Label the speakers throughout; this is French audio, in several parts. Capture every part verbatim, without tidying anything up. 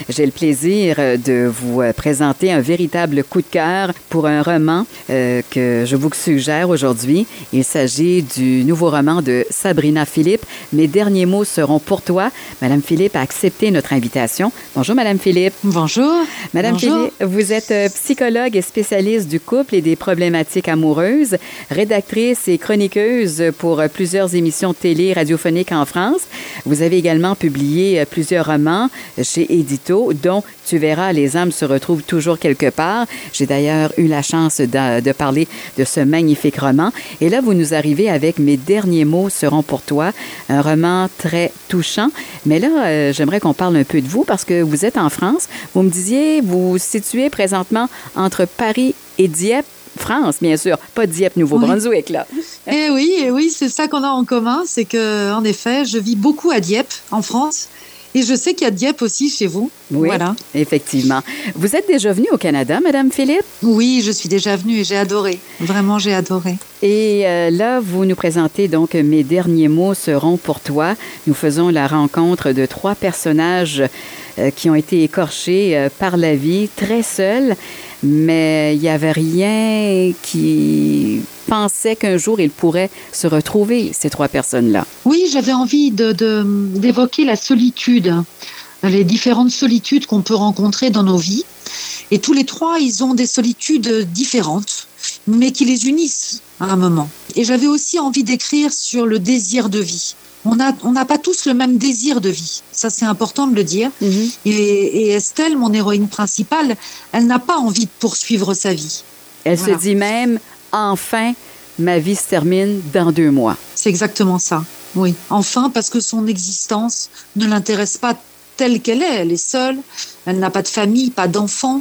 Speaker 1: j'ai le plaisir de vous présenter un véritable coup de cœur pour un roman euh, que je vous suggère aujourd'hui. Il s'agit du nouveau roman de Sabrina Philippe, « Mes derniers mots seront pour toi ». Madame Philippe a accepté notre invitation. Bonjour, Madame Philippe.
Speaker 2: Bonjour.
Speaker 1: Madame
Speaker 2: Bonjour.
Speaker 1: Philippe, vous êtes psychologue et spécialiste du couple et des problématiques amoureuses, rédactrice et chroniqueuse pour plusieurs émissions de télé et radiophoniques en France. Vous avez également publié plusieurs romans chez Édito, dont « Tu verras, les âmes se retrouvent toujours quelque part ». J'ai d'ailleurs eu la chance de, de parler de ce magnifique roman. Et là, vous nous arrivez avec « Mes derniers mots seront pour toi », un roman très touchant. Mais là, euh, j'aimerais qu'on parle un peu de vous parce que vous êtes en France. Vous me disiez, vous vous situez présentement entre Paris et Dieppe. France, bien sûr, pas Dieppe, Nouveau-Brunswick, là.
Speaker 2: Eh oui, eh oui, c'est ça qu'on a en commun, c'est que, en effet, je vis beaucoup à Dieppe, en France, et je sais qu'il y a Dieppe aussi chez vous.
Speaker 1: Oui,
Speaker 2: voilà.
Speaker 1: Effectivement. Vous êtes déjà venue au Canada, Madame Philippe?
Speaker 2: Oui, je suis déjà venue et j'ai adoré. Vraiment, j'ai adoré.
Speaker 1: Et euh, là, vous nous présentez donc « Mes derniers mots seront pour toi ». Nous faisons la rencontre de trois personnages euh, qui ont été écorchés euh, par la vie, très seuls. Mais il n'y avait rien qui pensait qu'un jour, ils pourraient se retrouver, ces trois personnes-là.
Speaker 2: Oui, j'avais envie de, de, d'évoquer la solitude, les différentes solitudes qu'on peut rencontrer dans nos vies. Et tous les trois, ils ont des solitudes différentes, mais qui les unissent à un moment. Et j'avais aussi envie d'écrire sur le désir de vie. On a, on n'a pas tous le même désir de vie. Ça, c'est important de le dire. Mm-hmm. Et, et Estelle, mon héroïne principale, elle n'a pas envie de poursuivre sa vie.
Speaker 1: Elle
Speaker 2: voilà.
Speaker 1: se dit même, enfin, ma vie se termine dans deux mois.
Speaker 2: C'est exactement ça, oui. Enfin, parce que son existence ne l'intéresse pas telle qu'elle est. Elle est seule, elle n'a pas de famille, pas d'enfants,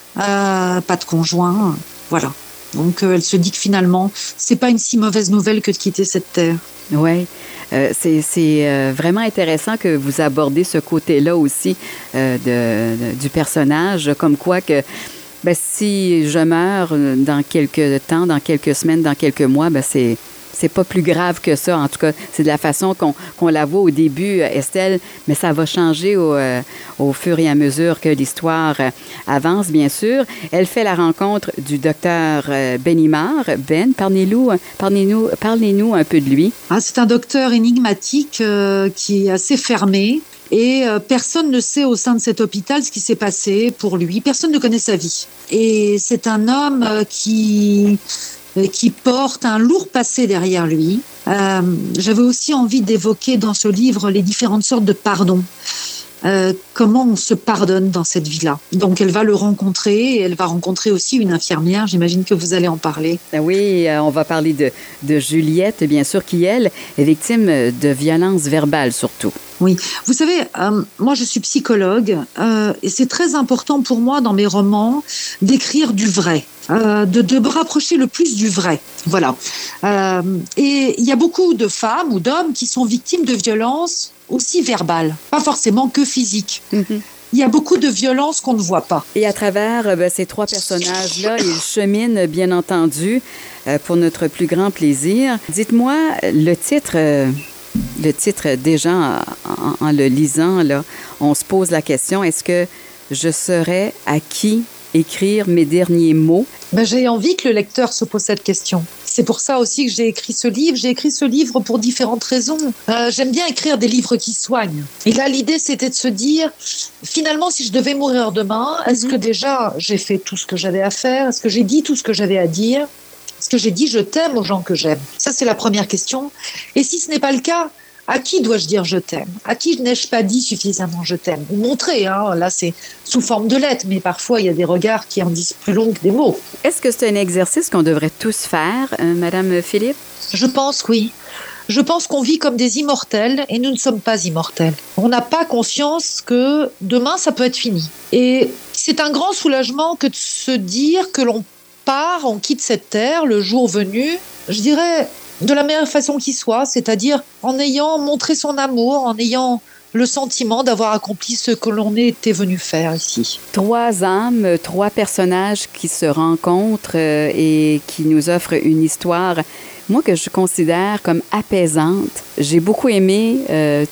Speaker 2: euh, pas de conjoint, voilà. Donc, euh, elle se dit que finalement, c'est pas une si mauvaise nouvelle que de quitter cette terre.
Speaker 1: Oui. Euh, c'est c'est euh, vraiment intéressant que vous abordez ce côté-là aussi euh, de, de, du personnage, comme quoi que ben, si je meurs dans quelques temps, dans quelques semaines, dans quelques mois, ben, c'est c'est pas plus grave que ça. En tout cas, c'est de la façon qu'on qu'on la voit au début, Estelle, mais ça va changer au, euh, au fur et à mesure que l'histoire euh, avance, bien sûr. Elle fait la rencontre du docteur euh, Benimard. Ben, parlez-nous, parlez-nous, parlez-nous un peu de lui.
Speaker 2: Ah, c'est un docteur énigmatique euh, qui est assez fermé. Et euh, personne ne sait au sein de cet hôpital ce qui s'est passé pour lui. Personne ne connaît sa vie. Et c'est un homme euh, qui... qui porte un lourd passé derrière lui. Euh, j'avais aussi envie d'évoquer dans ce livre les différentes sortes de pardon. Euh, comment on se pardonne dans cette vie-là. Donc, elle va le rencontrer et elle va rencontrer aussi une infirmière. J'imagine que vous allez en parler.
Speaker 1: Oui, euh, on va parler de, de Juliette, bien sûr, qui, elle, est victime de violences verbales, surtout.
Speaker 2: Oui. Vous savez, euh, moi, je suis psychologue euh, et c'est très important pour moi, dans mes romans, d'écrire du vrai, euh, de, de me rapprocher le plus du vrai. Voilà. Euh, et il y a beaucoup de femmes ou d'hommes qui sont victimes de violences aussi verbales, pas forcément que physiques. Mm-hmm. Il y a beaucoup de violences qu'on ne voit pas.
Speaker 1: Et à travers ben, ces trois personnages-là, ils cheminent, bien entendu, euh, pour notre plus grand plaisir. Dites-moi, le titre... Euh... Le titre, déjà, en, en le lisant, là, on se pose la question, est-ce que je saurais à qui écrire mes derniers mots?
Speaker 2: Ben, j'ai envie que le lecteur se pose cette question. C'est pour ça aussi que j'ai écrit ce livre. J'ai écrit ce livre pour différentes raisons. Euh, j'aime bien écrire des livres qui soignent. Et là, l'idée, c'était de se dire, finalement, si je devais mourir demain, est-ce que déjà j'ai fait tout ce que j'avais à faire? Est-ce que j'ai dit tout ce que j'avais à dire? Est-ce que j'ai dit je t'aime aux gens que j'aime? Ça, c'est la première question. Et si ce n'est pas le cas, à qui dois-je dire je t'aime? À qui n'ai-je pas dit suffisamment je t'aime? Ou montrer, hein, là c'est sous forme de lettres, mais parfois il y a des regards qui en disent plus long que des mots.
Speaker 1: Est-ce que c'est un exercice qu'on devrait tous faire, euh, Madame Philippe?
Speaker 2: Je pense, oui. Je pense qu'on vit comme des immortels et nous ne sommes pas immortels. On n'a pas conscience que demain ça peut être fini. Et c'est un grand soulagement que de se dire que l'on part, on quitte cette terre le jour venu, je dirais de la meilleure façon qui soit, c'est-à-dire en ayant montré son amour, en ayant le sentiment d'avoir accompli ce que l'on était venu faire ici.
Speaker 1: Trois âmes, trois personnages qui se rencontrent euh, et qui nous offrent une histoire, moi, que je considère comme apaisante. J'ai beaucoup aimé euh, toute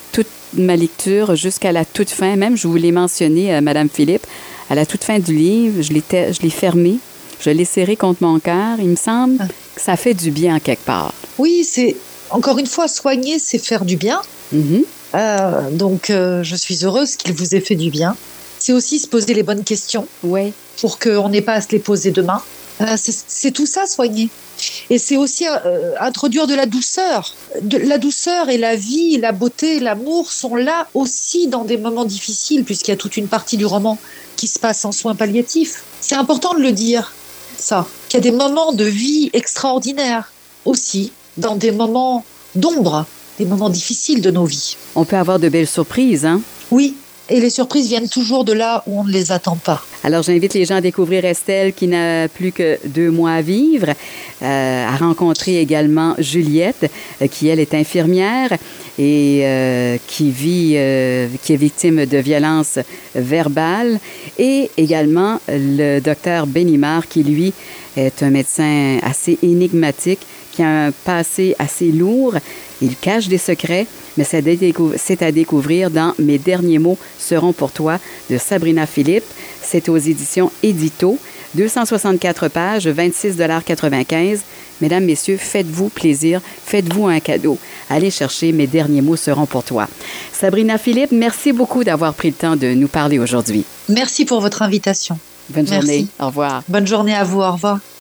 Speaker 1: ma lecture jusqu'à la toute fin. Même, je vous l'ai mentionné, euh, Madame Philippe, à la toute fin du livre, je l'ai, te- je l'ai fermé, je l'ai serré contre mon cœur. Il me semble
Speaker 2: Ah.
Speaker 1: que ça fait du bien quelque part.
Speaker 2: Oui, c'est encore une fois, soigner, c'est faire du bien.
Speaker 1: Mhm.
Speaker 2: Euh, donc, euh, je suis heureuse qu'il vous ait fait du bien. C'est aussi se poser les bonnes questions
Speaker 1: Oui.
Speaker 2: pour qu'on n'ait pas à se les poser demain. Euh, c'est, c'est tout ça, soigner. Et c'est aussi euh, introduire de la douceur. De, la douceur et la vie, la beauté, l'amour sont là aussi dans des moments difficiles, puisqu'il y a toute une partie du roman qui se passe en soins palliatifs. C'est important de le dire, ça. Qu'il y a des moments de vie extraordinaires aussi, dans des moments d'ombre, des moments difficiles de nos vies.
Speaker 1: On peut avoir de belles surprises, hein?
Speaker 2: Oui, et les surprises viennent toujours de là où on ne les attend pas.
Speaker 1: Alors, j'invite les gens à découvrir Estelle, qui n'a plus que deux mois à vivre, euh, à rencontrer également Juliette, euh, qui, elle, est infirmière et euh, qui vit, euh, qui est victime de violences verbales, et également le docteur Benimard, qui, lui, est un médecin assez énigmatique, qui a un passé assez lourd. Il cache des secrets, mais c'est à, décou- c'est à découvrir dans Mes derniers mots seront pour toi de Sabrina Philippe. C'est aux éditions Édito. deux cent soixante-quatre pages, vingt-six dollars quatre-vingt-quinze. Mesdames, messieurs, faites-vous plaisir, faites-vous un cadeau. Allez chercher Mes derniers mots seront pour toi. Sabrina Philippe, merci beaucoup d'avoir pris le temps de nous parler aujourd'hui.
Speaker 2: Merci pour votre invitation.
Speaker 1: Bonne
Speaker 2: Merci.
Speaker 1: journée. Au revoir.
Speaker 2: Bonne journée à vous. Au revoir.